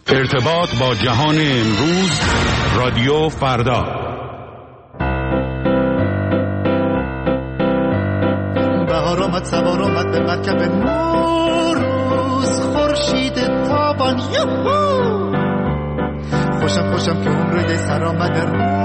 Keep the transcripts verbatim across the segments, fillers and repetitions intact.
ارتباط با جهان امروز، رادیو فردا. بهار آمد، سوار آمد به مرکب نوروز، خورشید تابان یوهو. خوشم خوشم که عمره سر آمده،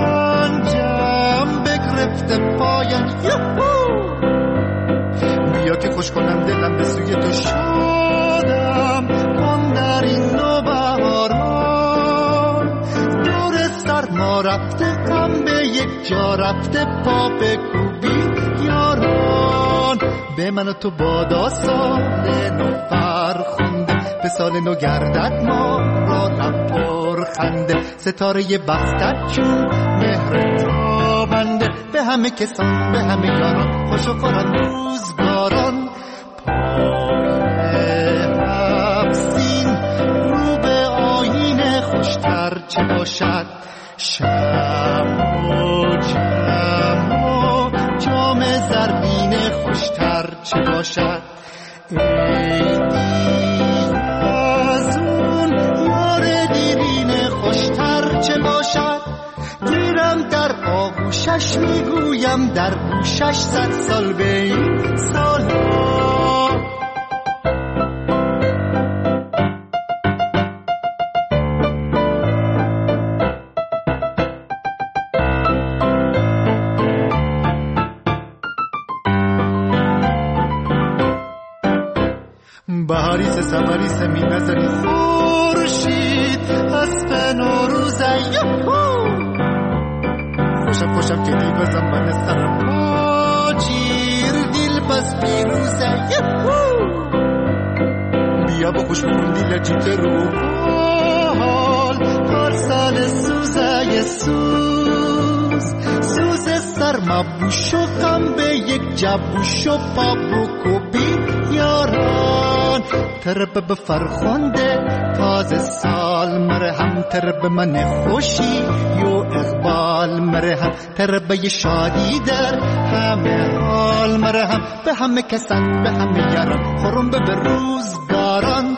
رنجم بگرفته پایان یوهو. بیا که خوش کنم دلم به سوی تو شادم کن در این نوبهاران. دور سرما رفته غم به یک جا رفته، پا بکوبی یاران. به من و تو بادا سال نو فرخنده، به سال نو گردد ما را لب پر خنده. ستاره بختت چون مهر تابنده، به همه کسان به همه یاران خوش و خورم روزگاران. پای حفظین رو به آینه خوشتر چه باشد، شب و جم و جام زرین خوشتر چه باشد. ای دیر از اون یار دیرین خوشتر چه باشد. گیرم در آغوشش میگویم در گوشش صد سال به این سالا. بهاری سه سواری سه می نظری خورشید اسب نوروزه یهو. خوشم خوشم که دیوزم من سرم آجیر دل پس پیروزه یهو. بیا با خوش بکن دیل جیت رو حال پارسال سوزه سوز. سوز سرما بوش و غم به یک جبوش و پا بکوبی یاران. ترب به فرخنده تازه سال مرهم، ترب من خوشی یو اقبال مرهم. ترب شادی در همه حال مرهم، به همه کسان به همه یاران خورم به روزگاران.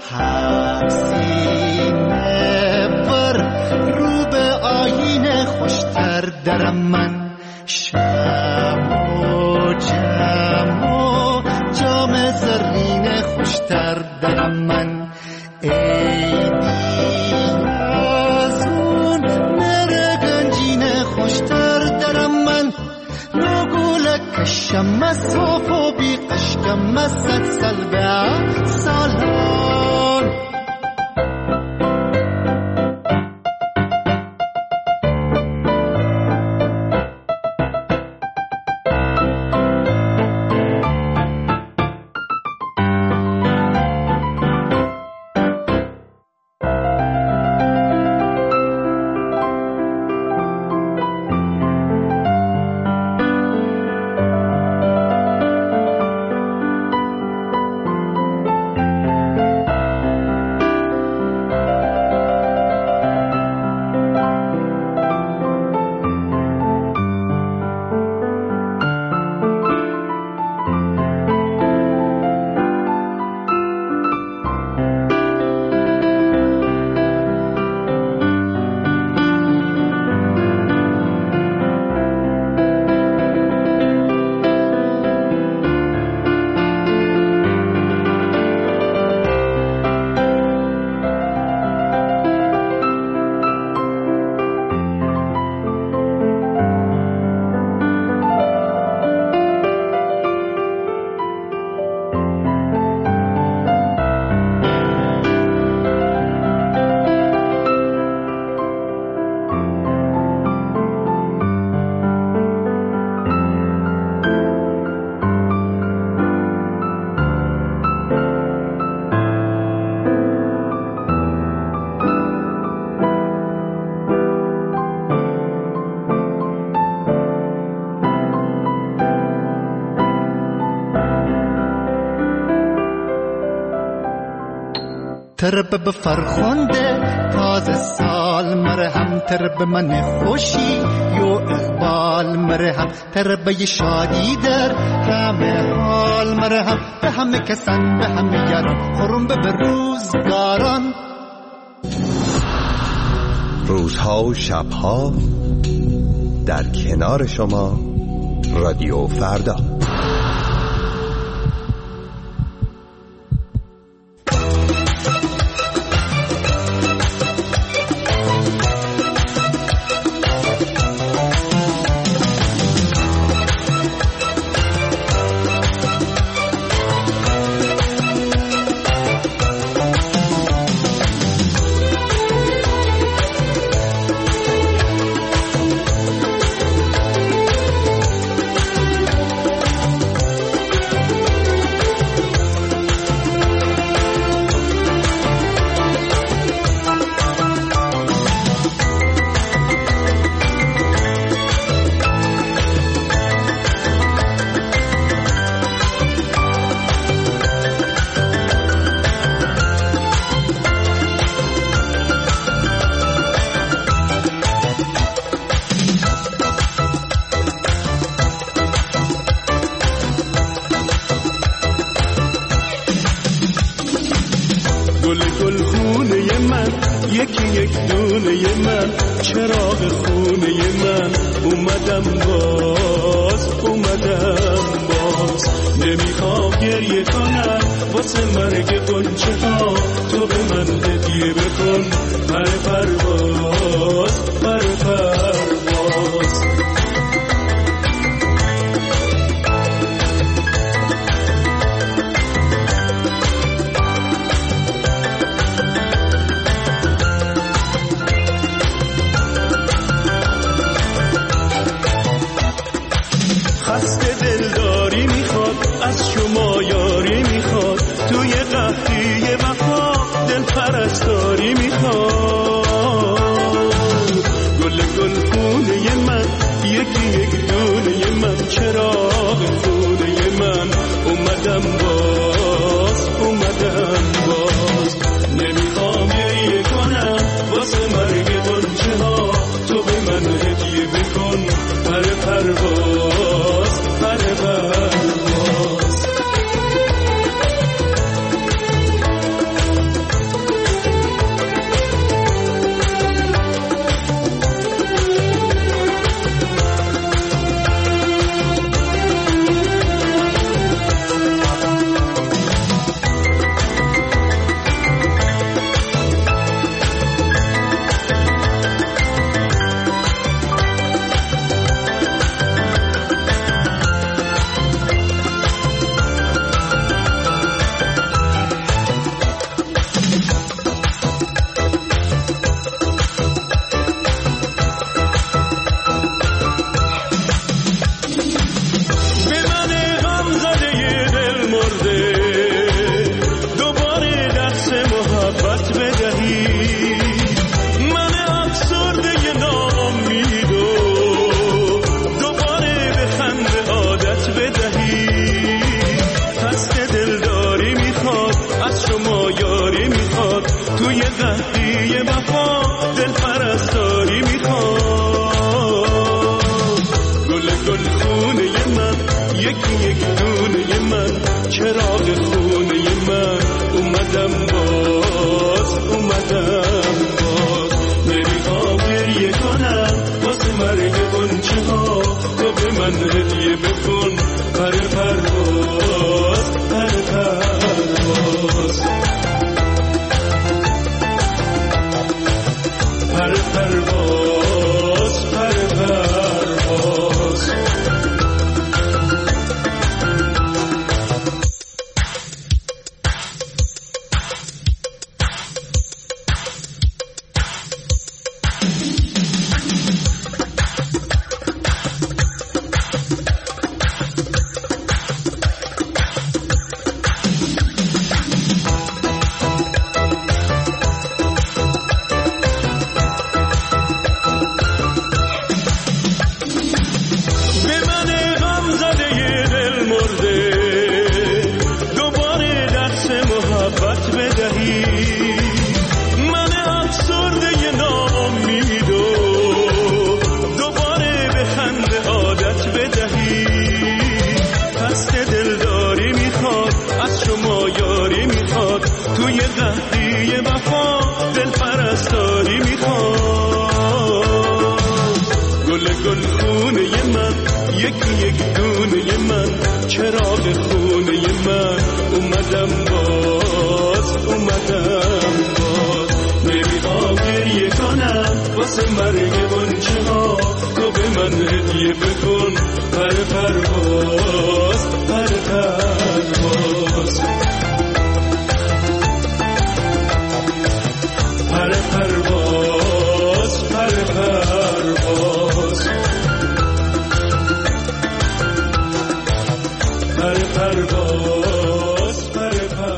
حسینه بر رو به آینه خوشتر درم من، شب و جم و جام زرین خوشتر درم من. ای دیر از اون مره گنجین خوشتر درم من. نگوله کشم از صاف و بی قشکم از صد سال به سالان. ترب به فرخنده تازه سال مرهم، ترب من خوشی یو اقبال مرهم. ترب شادی در همه حال مرهم، به همه کسان به همه یاران خورم به روزگاران. روزها و شبها در کنار شما رادیو فردا. یکی یک دونه من، چراغ خونه من، اومدم باز اومدم باز. نمیخوام گریه کنم واسه مرگ غنچه ها، تو به من هدیه بکن پر پرواز پر پرواز. خسته دلداری میخواد از شما یاری میخواد، توی قحطی وفا دل پرستاری میخواد. گل گل خونه من، یکی یک دونه من، چراغ خونه من، اومدم باز اومدم باز. نمیخوام گریه کنم واسه مرگ غنچه ها، تو به من هدیه بکن پر پرواز پر پرواز. توی قحطی وفا دل پرستاری میخواد. گل گل خونه من، یکی یک دونه من، چراغ خونه من، اومدم باز اومدم باز. نمیخوام گریه کنم واسه مرگ غنچه ها، تو به من هدیه بکن پر پرواز پر پرواز. یکی یک دونه من چراغ خونه من اومدم باز اومدم باز نمیخوام گریه کنم واسه مرگ بنچه ها تو به من هدیه بکن پر پرواز پر پرواز پر پرواز پر پرواز پر پرواز پر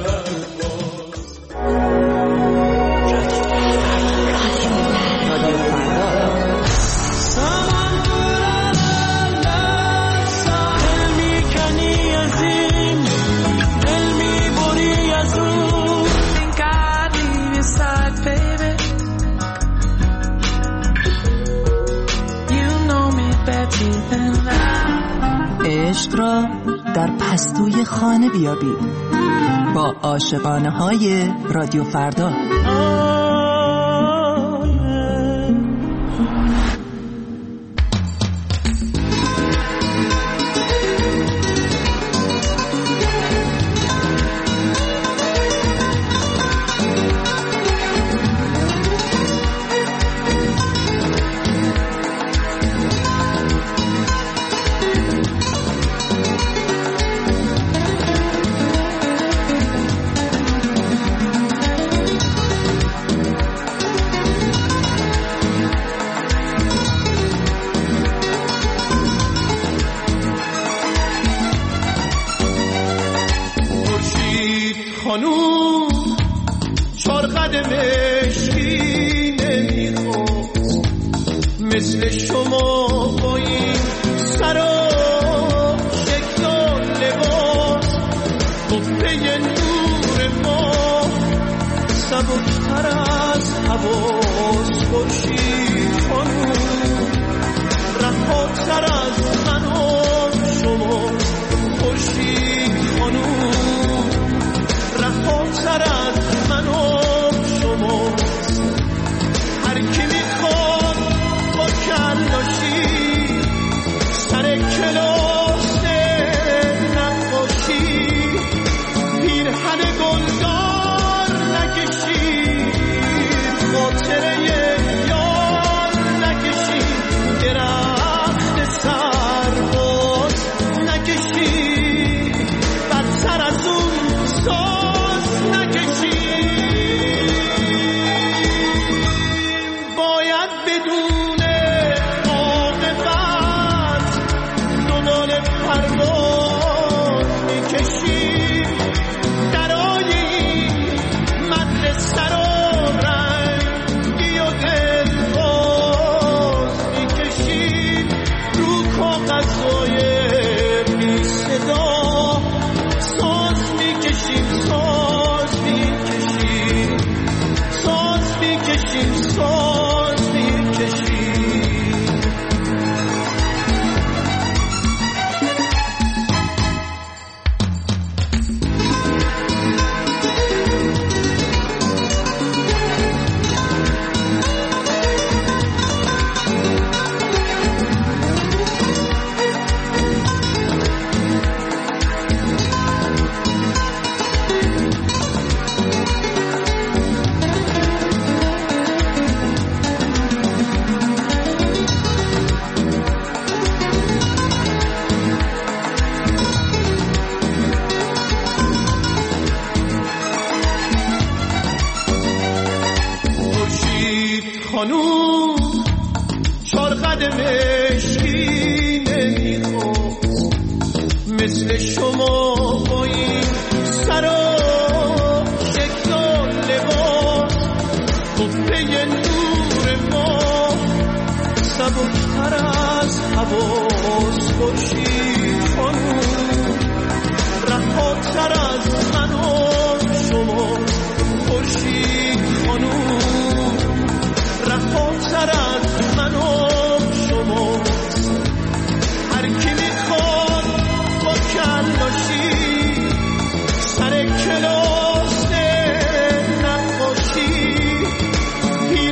عشق را در پستوی خانه بیابید با عاشقانه های رادیو فردا.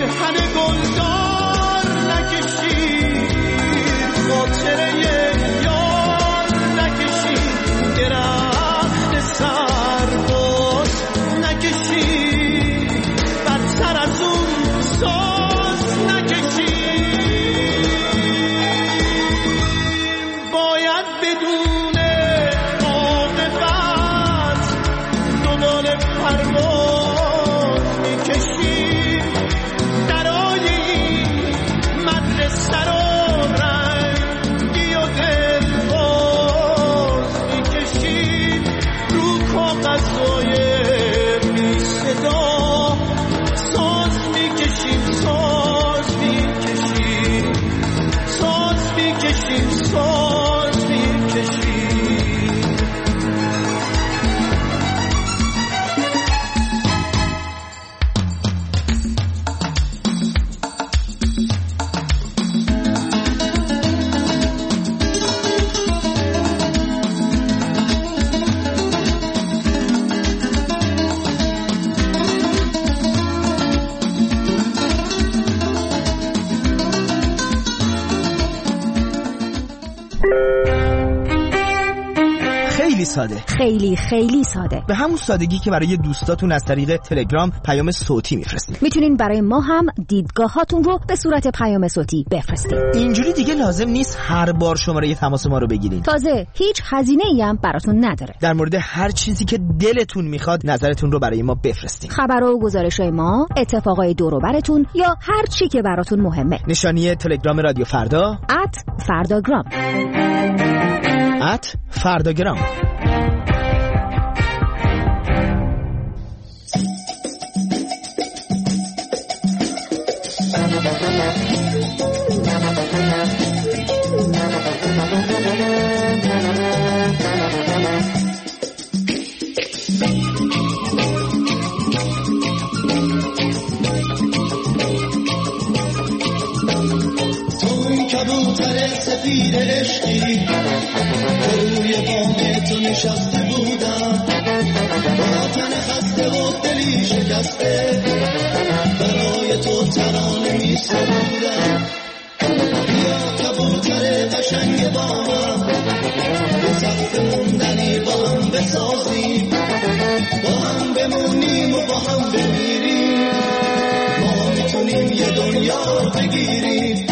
گلدار نکشی خاطره ساده، خیلی خیلی ساده، به همون سادگی که برای دوستاتون از طریق تلگرام پیام صوتی میفرستید. میتونین برای ما هم دیدگاهاتون رو به صورت پیام صوتی بفرستید. اینجوری دیگه لازم نیست هر بار شماره تماس ما رو بگیرین. تازه هیچ هزینه‌ای هم براتون نداره. در مورد هر چیزی که دلتون میخواد نظرتون رو برای ما بفرستین. خبر و گزارش‌های ما، اتفاقای دور و براتون یا هر چی که براتون مهمه. نشانی تلگرام رادیو فردا ات فرداگرام ات فرداگرام. کبوتر سفید عشقی روی بام تو نشسته بودم، با تن خسته و دلی شکسته برای تو ترانه می سرودم. بیا کبوتر قشنگ با من به سقف موندنی با هم بسازیم، با هم بمونیم و با هم بمیریم، ما میتونیم یه دنیا بگیریم.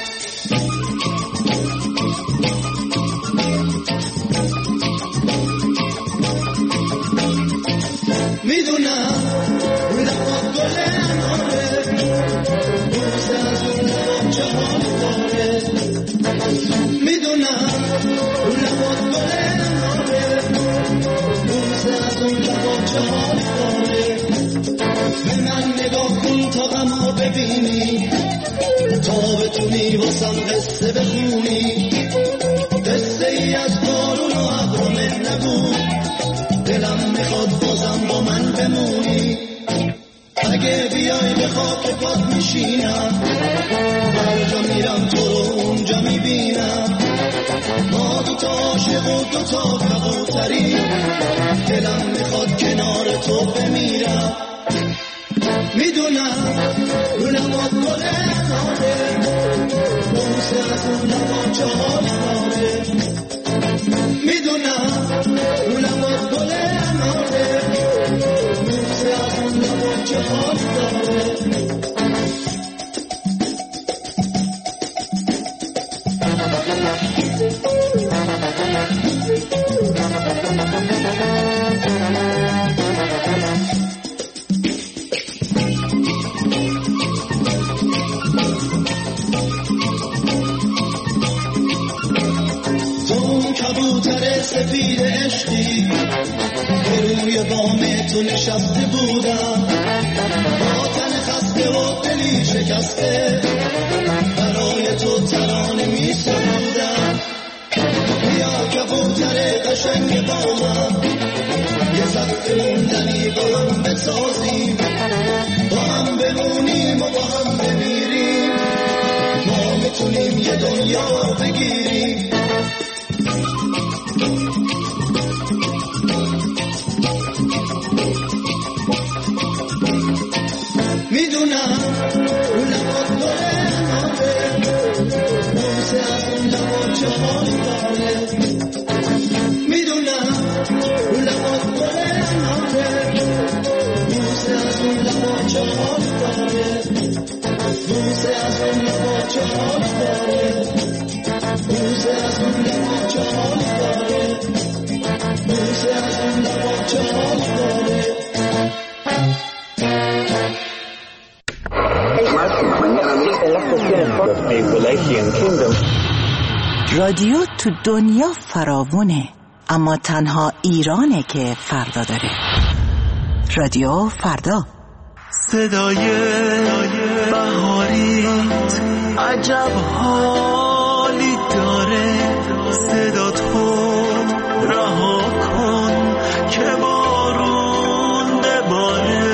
میدونم لبات گل اناره، بوسه از اون لبات چه حال داره. میدونم لبات گل اناره، بوسه از اون لبات چه حال داره. به من نگاه کن تا غمو ببینی، تا بتونی واسم قصه بخونی، قصه ای از بارون و ابر نگو، دلم میخواد بازم با من بمونی. اگه بیای به خاک پات میشینم، هر جا میرم تو رو اونجا میبینم. ما دوتا عاشق و دوتا کبوتری، دلم میخواد کنار تو بمیرم. میدونم رو لبات گل اناره، بوسه از اون لبات چه حال داره. میدونم رو لبات گل اناره، بوسه از اون لبات چه حال داره. کبوتر سفید عشقی که روی بام تو نشسته بودم، با تن خسته و دلی شکسته برای تو ترانه می سرودم. بیا کبوتر قشنگ با من یه سقف موندنی با هم بسازیم، با هم بمونیم و با هم بمیریم، ما میتونیم یه دنیا بگیریم. میدونم اون لبات گل اناره، بوسه از اون لبات چه حال داره. میدونم اون لبات گل اناره، بوسه از اون لبات چه حال داره. بوسه از اون لبات چه حال داره. بوسه از اون لبات چه حال داره. بوسه از اون لبات چه حال داره. رادیو تو دنیا فراوونه، اما تنها ایرانه که فردا داره. رادیو فردا. صدای بهاریت عجب حالی داره، صدا تو رها کن که بارون بباره.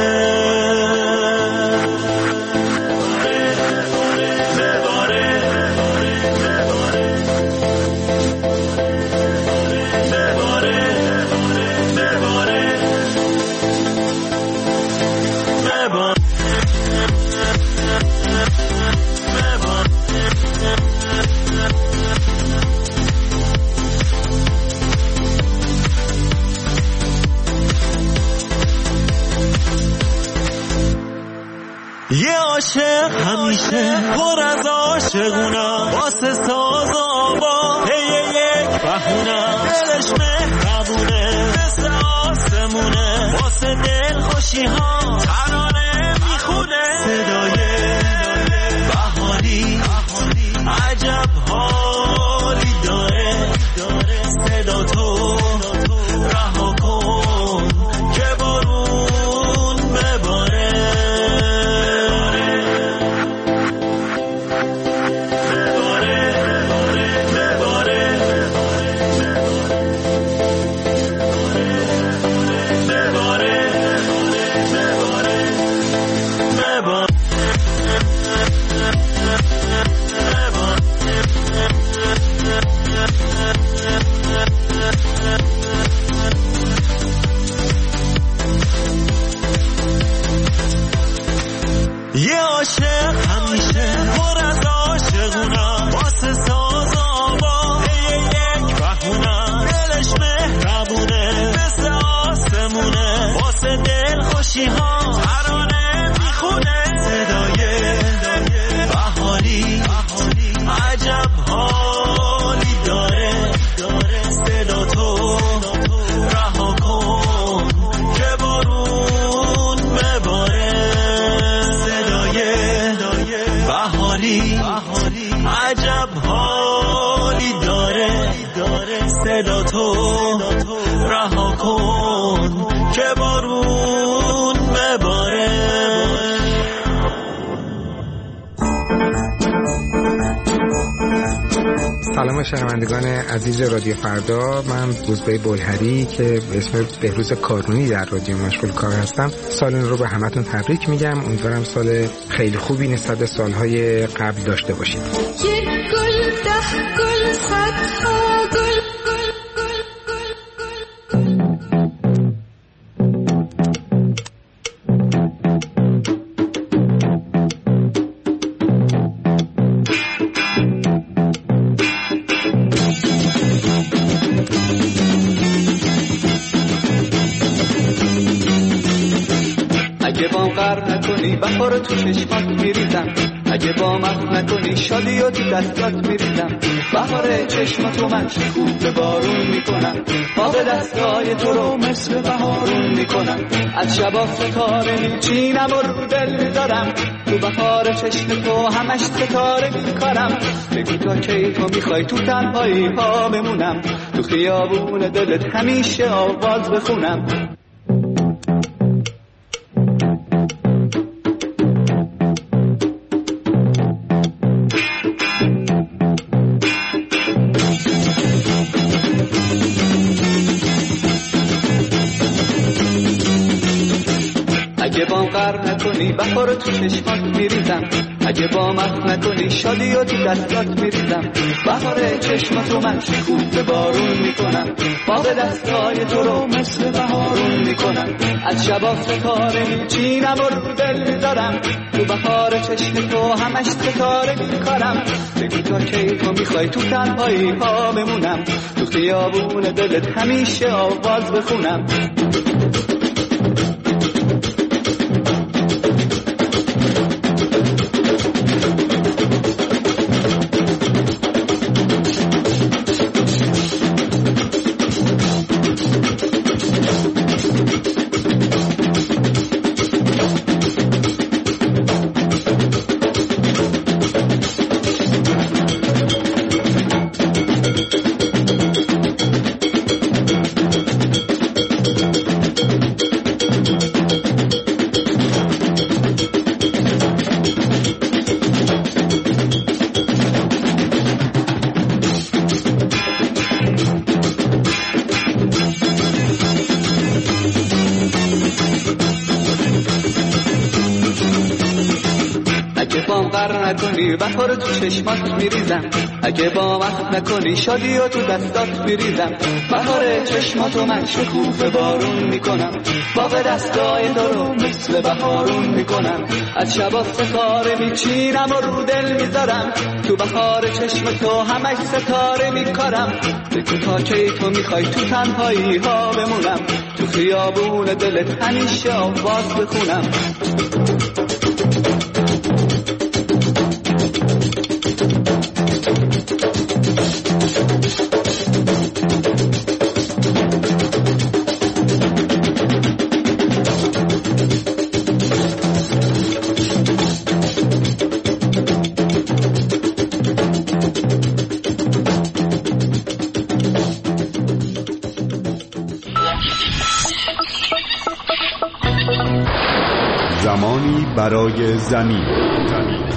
یه عاشق همیشه پر از عاشقونم، واسه ساز و آوا هی یک بخونم. دلش مهربونه مثل آسمونه، واسه دل خوشی ها ترانه میخونه. صدای بهاری عجب حالی داره، صدا تو رها کن که بارون بباره. یه عاشق همیشه پر از عاشقونم، واسه ساز و آوا هی یک بخونم. دلش مهربونه مثل آسمونه، واسه دل خوشی ها ترانه میخونه. صدای بهاری عجب حالی داره، صدا تو رها کن که بارون بباره. بهاری عجب حالی داره، صدا تو رها کن که بارون بباره. سلام شنوندگان عزیز رادیو فردا، من روزبه بلهری که به اسم بهروز کارونی در رادیو مشغول کار هستم، سال نو رو به همتون تبریک میگم. امیدوارم سال خیلی خوبی نسبت به سالهای قبل داشته باشید. یک گل، ده گل، صدها گل، گل، گل، اگه با غر نکنی بهار تو چشمات میریزم، اگه با مخ نکنی شادی و تو دستات میریزم. بهار چشماتو من شکوف به بارون میکنم، باغ دستای تو رو مثل بهارون میکنم. از شبا ستاره میچینم و رو دل میذارم، تو بهار چشم تو همش ستاره میکارم. بگو تا کی تو میخوای تو تنهایی ها بمونم، تو خیابون دلت همیشه آواز بخونم. اگه با غر نکنی بهار تو چشمات میریزم، اگه با مخ نکنی شادی و تو دستات میریزم. بهار چشماتو من شکوف به بارون میکنم، باغ دستای تو رو مثل بهارون میکنم. از شبا ستاره میچینم و رو دل میذارم، تو بهار چشم تو همش ستاره میکارم. بگو تا کی تو میخوای تو تنهایی ها بمونم، تو خیابون دلت همیشه آواز بخونم. نکنی بهار تو چشمات میریزم، اگه با مخ نکنی شادی و تو دستات میریزم. بهار چشماتو من شکوف بارون میکنم، باغ دستای تو رو مثل بهارون میکنم. از شبا ستاره میچینم و رو دل میذارم، تو بهار چشم تو همش ستاره میکارم. بگو تا کی تو میخوای تو تنهایی ها بمونم، تو خیابون دلت همیشه آواز بخونم. برای زمین. زمین.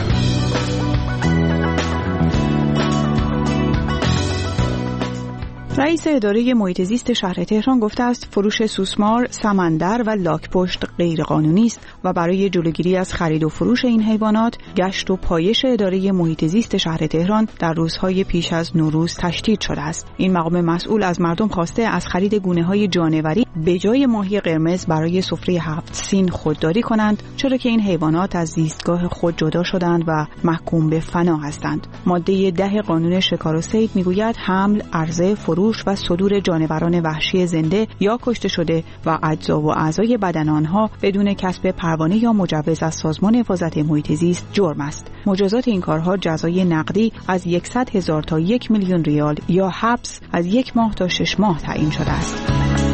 رئیس اداره محیط زیست شهر تهران گفته است فروش سوسمار، سمندر و لاک‌پشت غیرقانونی است و برای جلوگیری از خرید و فروش این حیوانات، گشت و پایش اداره محیط زیست شهر تهران در روزهای پیش از نوروز تشدید شده است. این مقام مسئول از مردم خواسته از خرید گونه‌های جانوری به جای ماهی قرمز برای سفره هفت سین خودداری کنند، چرا که این حیوانات از زیستگاه خود جدا شدند و محکوم به فنا هستند. ماده ده قانون شکار و صید میگوید حمل، عرضه، فروش و صدور جانوران وحشی زنده یا کشته شده و اجزا و اعضای بدن آنها بدون کسب پروانه یا مجوز از سازمان حفاظت محیط زیست جرم است. مجازات این کارها جزای نقدی از صد هزار تا یک میلیون ریال یا حبس از یک ماه تا شش ماه تعیین شده است.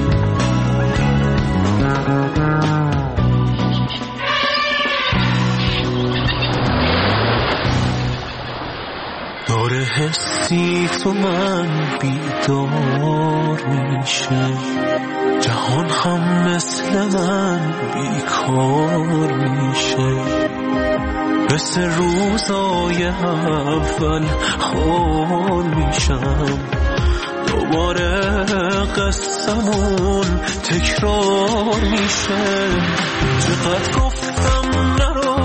داره حسی تو من بیدار میشه، جهان هم مثل من بیکار میشه، مثل روزای اول خال میشم، دوباره قصه‌مون تکرار میشه. چقدر گفتم نرو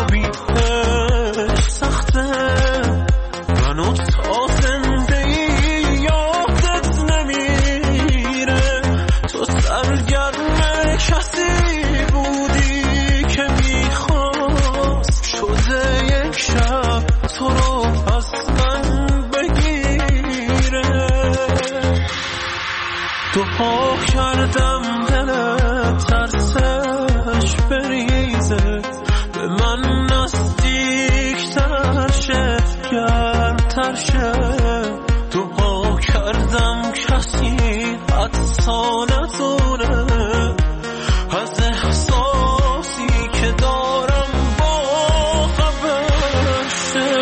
بیش سخته، منو تا زنده ای یادت نمیره، تو سرگرم کسی بودی که میخواست شده یک شب تو رو از من بگیره. دعا کردم دلت ترسش بریزه، به من نزدیکتر شه، گرمتر شه. دعا کردم کسی حدسا ندونه از احساسی که دارم با خبر شه.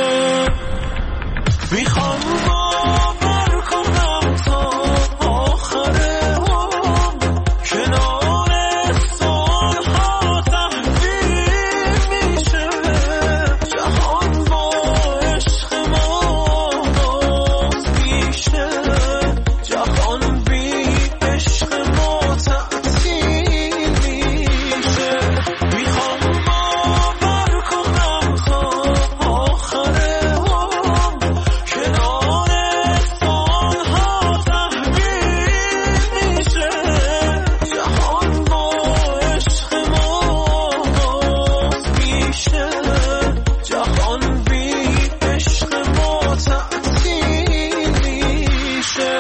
میخوام باور کنم تا آخر عمر کنار سالها تحویل میشه، جهان با عشق ما باز میشه، جهان بی عشق ما تعطیل میشه. میخوام باور کنم تا آخر عمر کنار سالها تحویل میشه، جهان با عشق ما باز میشه، جهان بی عشق ما تعطیل میشه.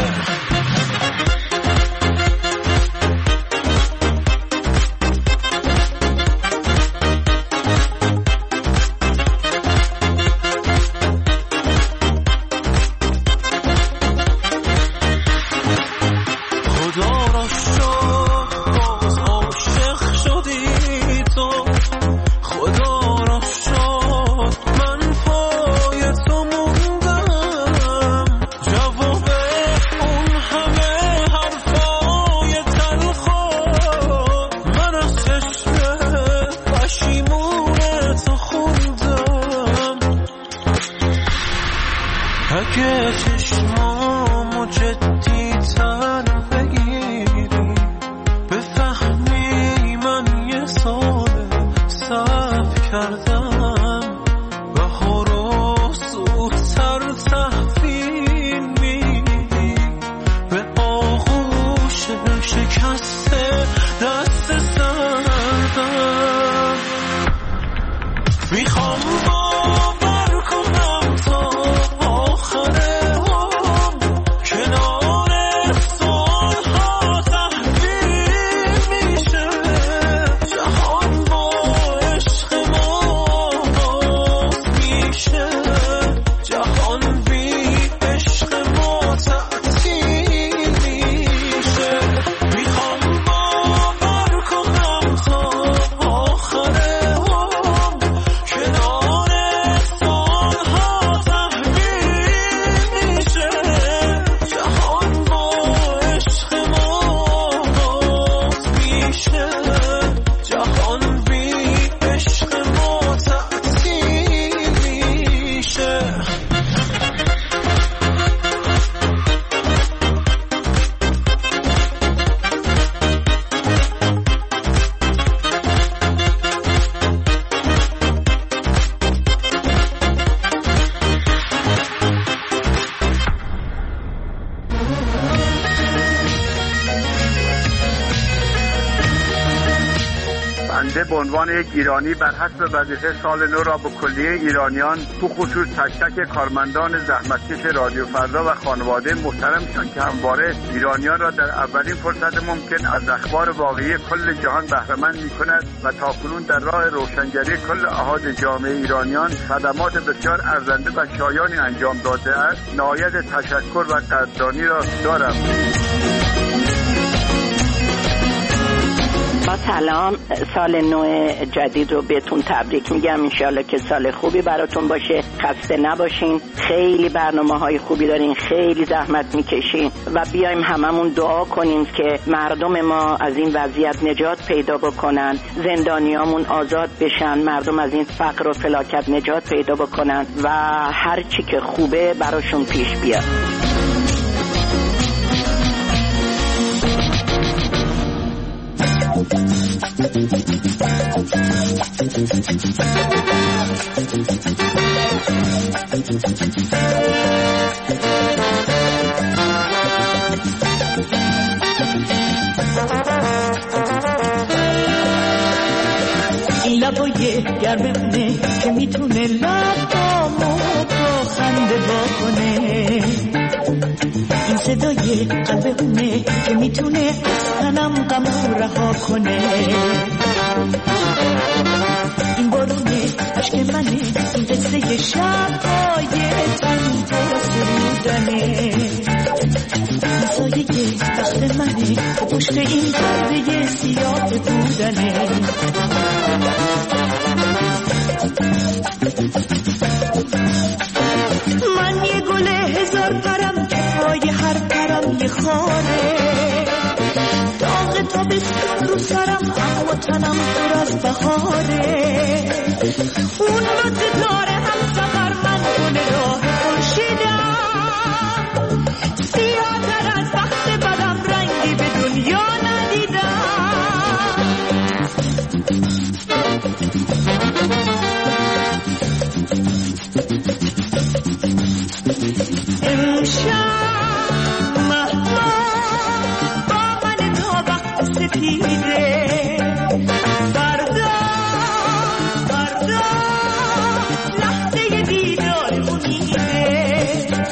خدا را شکر باز عاشق شدی تو، خدا را شکر من پای تو موندم، جواب اون همه حرفای تلخو من از چشم پشیمون تو خوندم. اگه چشمامو جدی تر بگیری، بفهمی من یه سال صبر کردم، بهار رو زودتر تحویل میدی به آغوش شکسته دست سردم. میخوام باور کنم تا آخر عمر کنار سالها تحویل میشه، جهان با عشق ما به عنوان یک ایرانی بر حسب وظیفه سال نو را به کلیه ایرانیان، به خصوص تک تک کارمندان زحمتکش رادیو فردا و خانواده محترمشان که همواره ایرانیان را در اولین فرصت ممکن از اخبار واقعی کل جهان بهره‌مند می‌کند و تاکنون در راه روشنگری کل احاد جامعه ایرانیان خدمات بسیار ارزنده و شایانی انجام داده است، نهایت تشکر و قدردانی را دارم. با سلام، سال نو جدید رو بهتون تبریک میگم. انشالله که سال خوبی براتون باشه، خسته نباشین، خیلی برنامه های خوبی دارین، خیلی زحمت میکشین و بیایم هممون دعا کنیم که مردم ما از این وضعیت نجات پیدا بکنن، زندانیامون آزاد بشن، مردم از این فقر و فلاکت نجات پیدا بکنن و هر چی که خوبه براشون پیش بیاد. این لبای گرمه که میتونه لبامو با خنده بکنه، این صدای قلبونه که میتونه تنم غمو رها کنه، این بارونه عشق منه، این قصه شب‌های تنها سرودنه، این سایه تخت منه که پشت این پرده سیاه بودنه. من یه گل هزار پرم که پای هر پرم یه خاره، داغ تابستون رو سرم اما تنم پر از بهاره، اون مده داره هم سفر من گل راه خورشیدم، سیاه‌تر از بخت بدم رنگی به دنیا ندیدم. امشب مهمان با من تا وقت سپیده، فردا فردا لحظه دیدار امیده،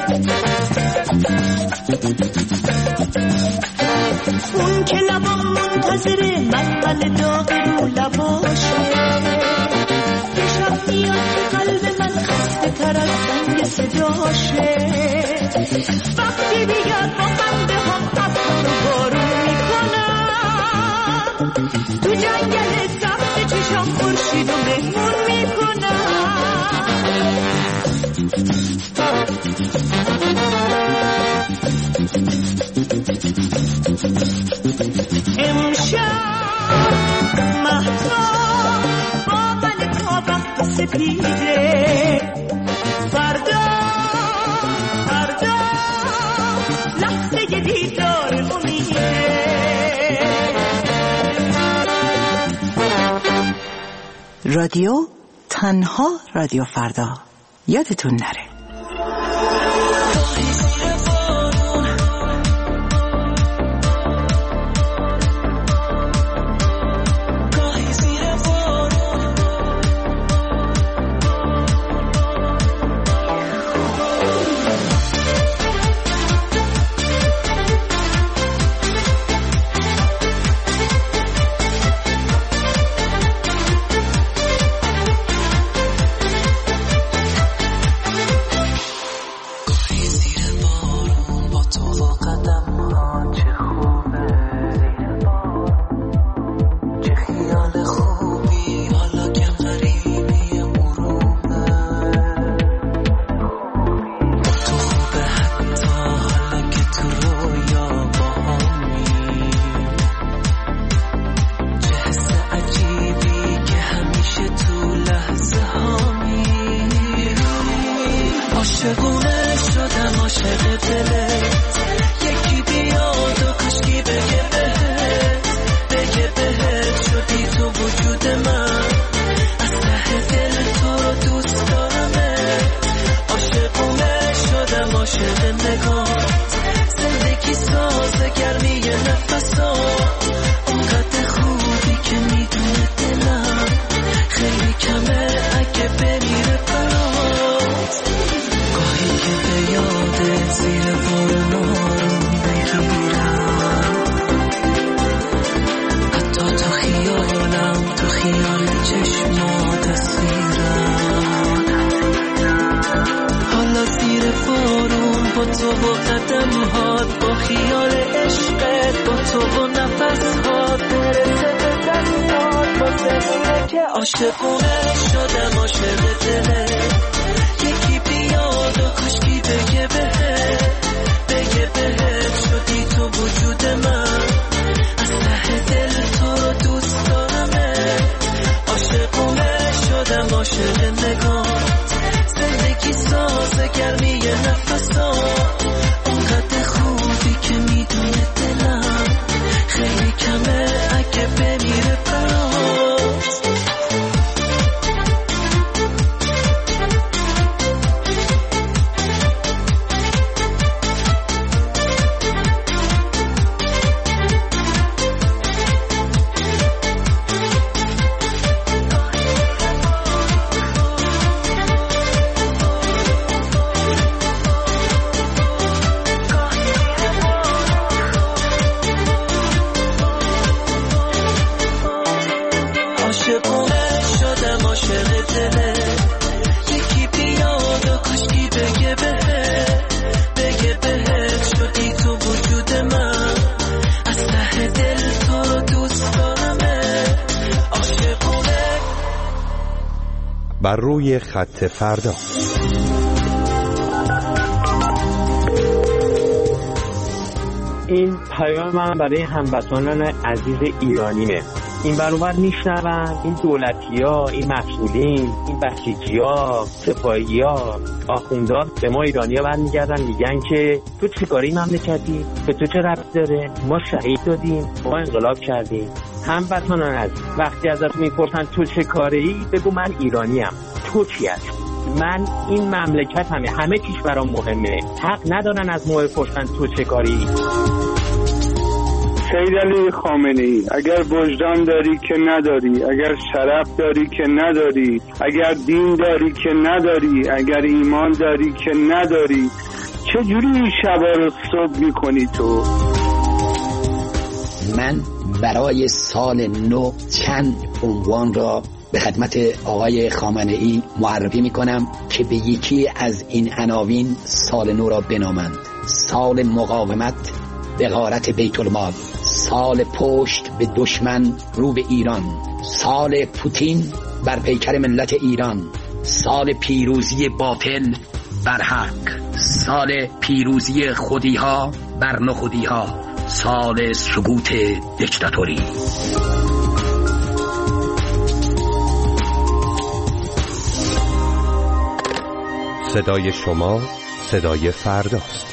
اون که لبام منتظره من من داغ رو لباشه، یه شب میاد تو قلب من خسته تر از زنگ صداشه، وقتی بیاد با خنده هم ابر و بارون میکنم، تو جنگل سبز چشام خورشید و مهمون میکنم. امشب مهتاب با من تا وقت سپیده، فردا فردا لحظه دیدار امیده. رادیو تنها رادیو فردا، یادتون نره. گرمی نفسا اونقدر خوبی که میدونه دلم عاشقونه شدم عاشق دله یکی بیاد و کشکی بگه بهه بگه بهه شدی تو وجود من از ته دل تو رو دوست دارمه عاشقونه شدم عاشق نگات زندگی ساز گرمی نفسا اونقدر خوبی که میدونه دلم خیلی کمه اگه بمیره برات بر روی خط فردا. این پیام من برای هموطنان عزیز ایرانیمه. این برابر میشنون این دولتی ها، این مسئولین، این بسیجی ها، سپاهی ها، آخوندها به ما ایرانی ها برمیگردن میگن که تو چه کاری مملکتی؟ به تو چه ربط داره؟ ما شهید دادیم، ما انقلاب کردیم. هموطنان عزیز وقتی ازت میپرسن تو چه کاری، بگو من ایرانیم. تو چی هستی؟ من این مملکت همه همه چیش برام مهمه. حق ندارن از ما بپرسن تو چه کاری. سید علی خامنه‌ای، اگر وجدان داری که نداری، اگر شرف داری که نداری، اگر دین داری که نداری، اگر ایمان داری که نداری، چجوری این شبا رو صبح میکنی تو؟ من برای سال نو چند عنوان را به خدمت آقای خامنه‌ای معرفی میکنم که به یکی از این عناوین سال نو را بنامند: سال مقاومت به غارت بیت المال، سال پشت به دشمن رو به ایران، سال پوتین بر پیکر ملت ایران، سال پیروزی باطل بر حق، سال پیروزی خودی‌ها بر نخودی‌ها، سال سقوط دیکتاتوری. صدای شما صدای فرداست.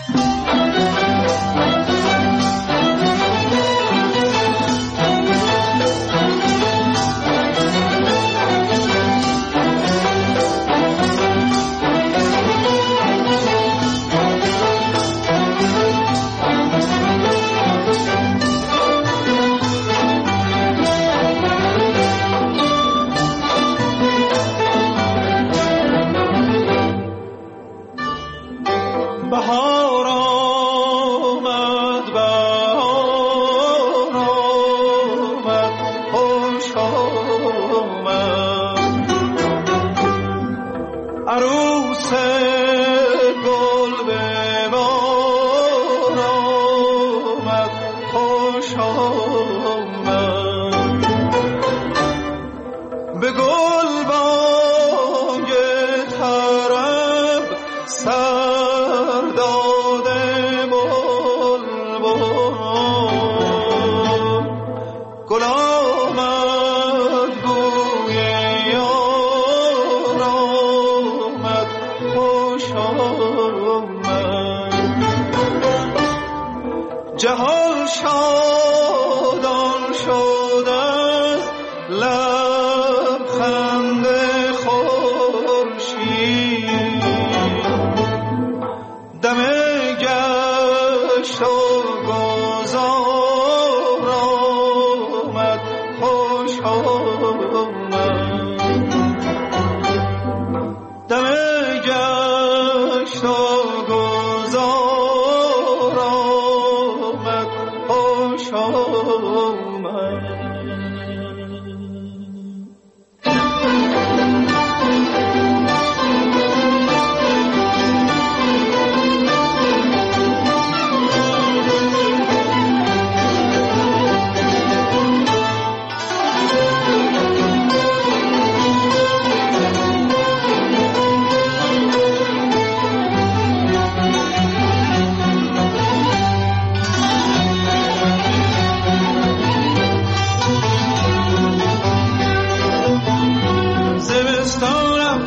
جهان شادان شد از لبخند خورشید، دم گشت و گذار آمد خوش آمد، دم گشت و گذار آمد خوش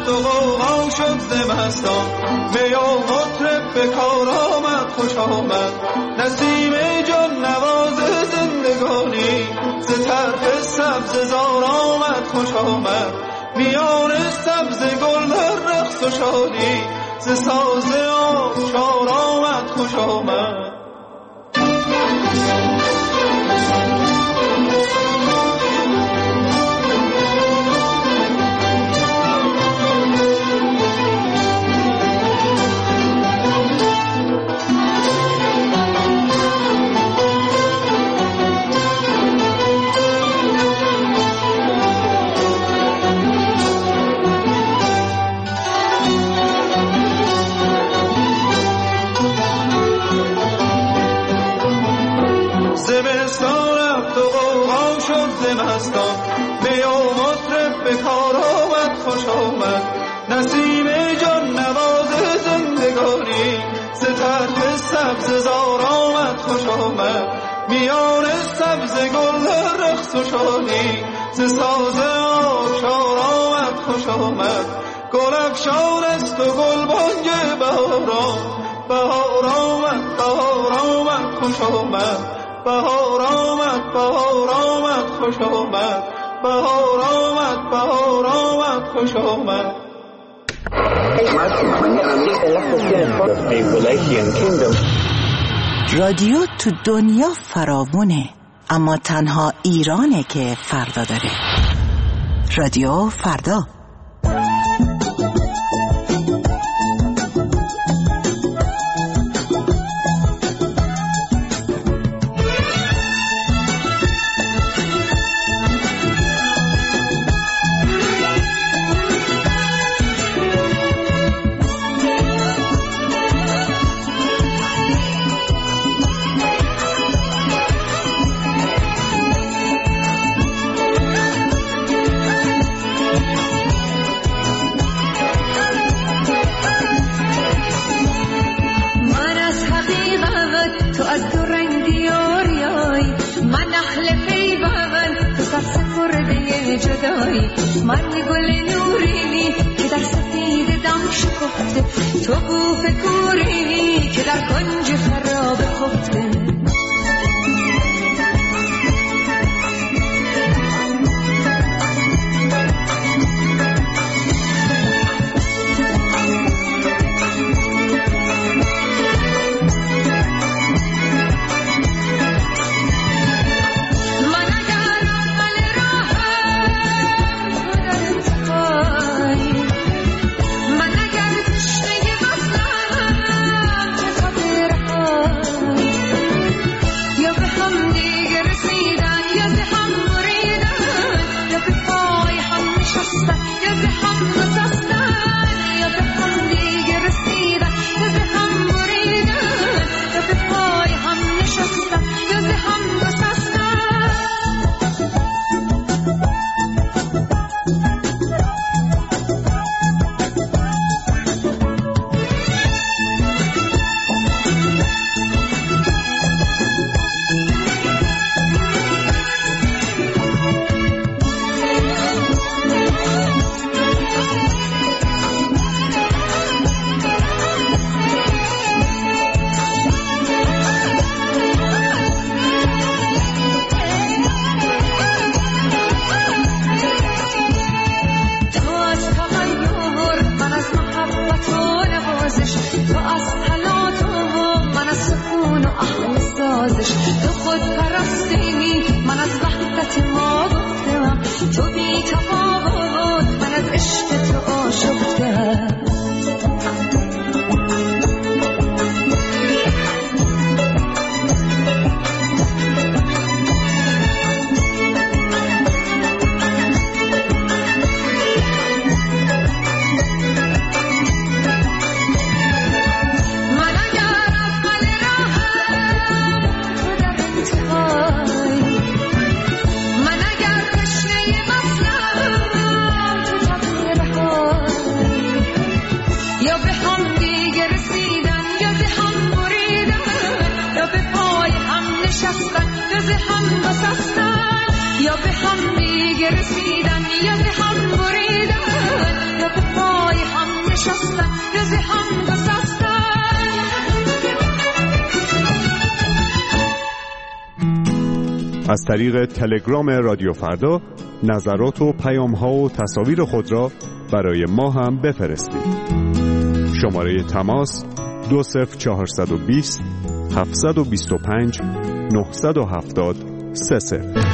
رفت و غوغا شد زمستان، می و مطرب به کار آمد خوش آمد. نسیم جان نواز زندگانی، ز طرف سبز زار آمد خوش آمد. میان سبز گل در رقص و شادی، ز ساز آبشار آمد خوش آمد. می و مطرب به کار آمد خوش آمد. نسیم جان نواز زندگانی، ز طرف سبز زار آمد خوش آمد. میان سبز گل رقص و شادی، ز ساز آبشار آمد خوش آمد. گل افشان است و گل بانگ بهاران، بهار آمد بهار آمد خوش آمد. بهار آمد بهار آمد خوش آمد. بهار آمد بهار آمد خوش آمد. رادیو تو دنیا فراوونه، اما تنها ایرانه که فردا داره. رادیو فردا. من گل نورینی که در سفید دم شکفته، تو بوف کورینی که در کنج خراب خفته. یا به هم دیگه رسیدن یا به هم بریدن یا به از طریق تلگرام رادیو فردا نظرات و پیام‌ها و تصاویر خود را برای ما هم بفرستید. شماره تماس دو صفر چهارصد و بیست هفتصد و بیست و پنج نهصد و هفتاد سه صفر.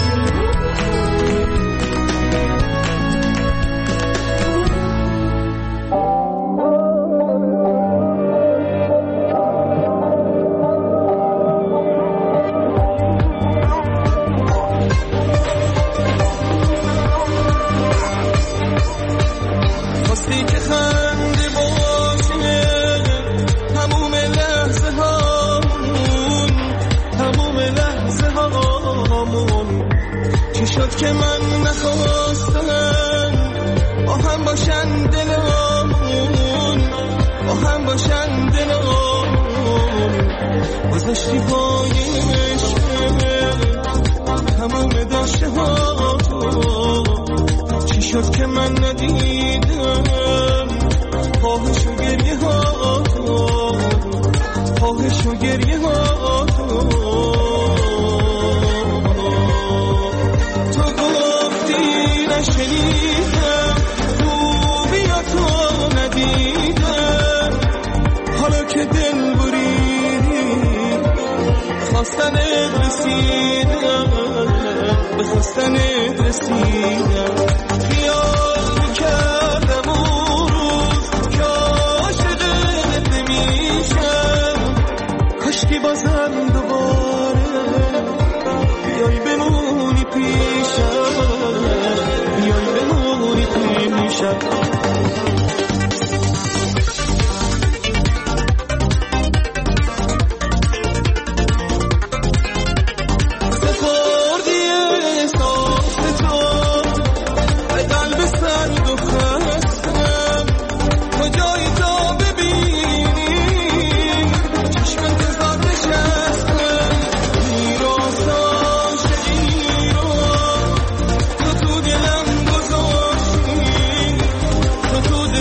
تو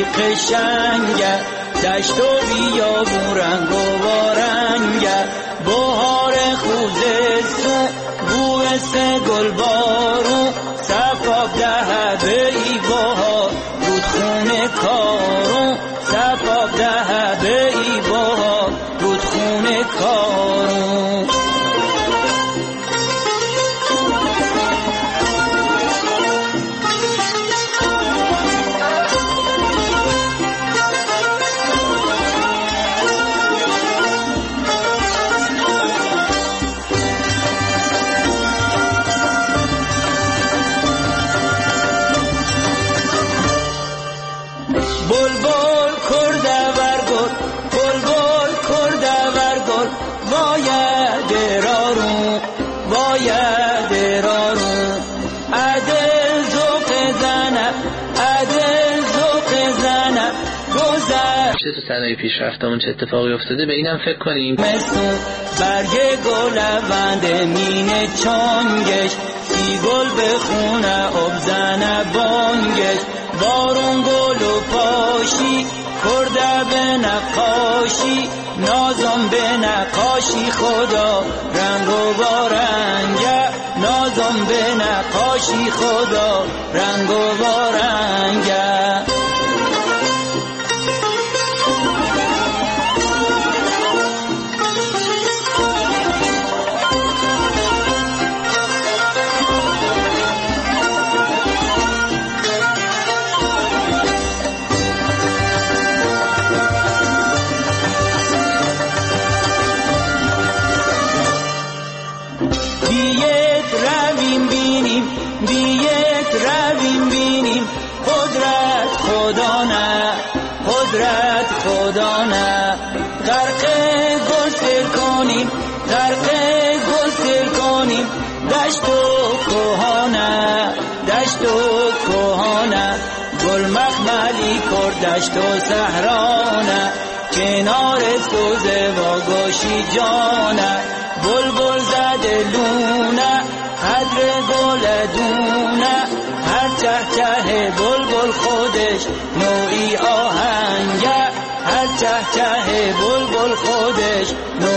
قشنگه دشت و بیابون رنگ و بارنگه بهار خوزستون بوس گل بارون صفاب ده به ای بهار رودخونه کارون صفاب ده به ای بهار رودخونه کارون تو صنایع پیشرفتمون چه اتفاقی افتاده به اینم فکر کنیم. مثل برگ گل لوند مینه چانگش سی گل بخونه اب زنه بانگش بارون گل و پاشی کرده به نقاشی نازم به نقاشی خدا رنگ و بارنگه نازم به نقاشی خدا رنگ و بارنگه خدا نه غرق گسل کنیم غرق گسل کنیم دشت و کوهانه دشت و کوهانه گل مخملی کرد دشت و صحرانه کنار سوزه و گوشی جانه بلبل زده لونه قدر گل دونه هر چه چه بلبل خودش نوعی آهنگه هر چه چه بلبل خودش نوعی